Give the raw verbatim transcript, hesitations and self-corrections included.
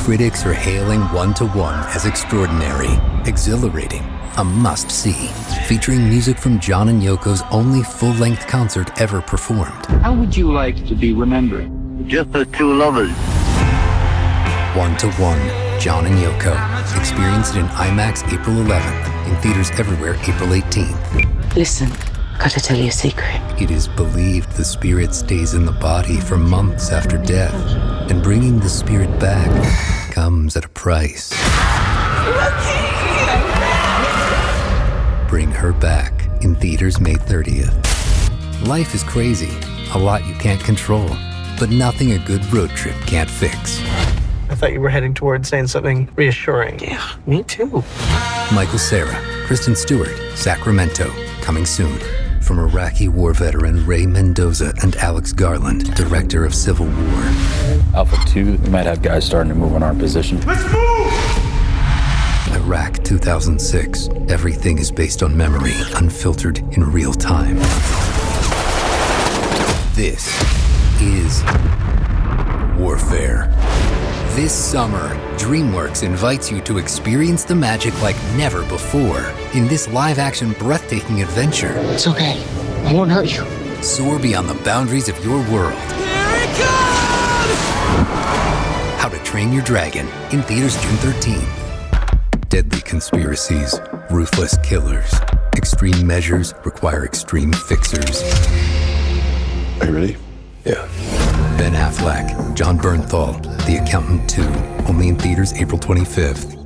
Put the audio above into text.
Critics are hailing One to One as extraordinary, exhilarating, a must-see, featuring music from John and Yoko's only full-length concert ever performed. How would you like to be remembered? Just as two lovers. One to One, John and Yoko. Experience it in IMAX April eleventh, in theaters everywhere April eighteenth. Listen, gotta tell you a secret. It is believed the spirit stays in the body for months after death, and bringing the spirit back comes at a price. Bring Her Back, in theaters May thirtieth. Life is crazy, a lot you can't control, but nothing a good road trip can't fix. I thought you were heading towards saying something reassuring. Yeah, me too. Michael Cera, Kristen Stewart, Sacramento, coming soon. From Iraqi war veteran Ray Mendoza and Alex Garland, director of Civil War. Alpha two, we might have guys starting to move on our position. Let's move! Iraq two thousand six. Everything is based on memory, unfiltered in real time. This is warfare. This summer, DreamWorks invites you to experience the magic like never before in this live-action, breathtaking adventure. It's okay. I won't hurt you. Soar beyond the boundaries of your world. Here it comes! How to Train Your Dragon, in theaters June thirteenth. Deadly conspiracies, ruthless killers. Extreme measures require extreme fixers. Are you ready? Yeah. Ben Affleck, John Bernthal, The Accountant two, only in theaters April twenty-fifth.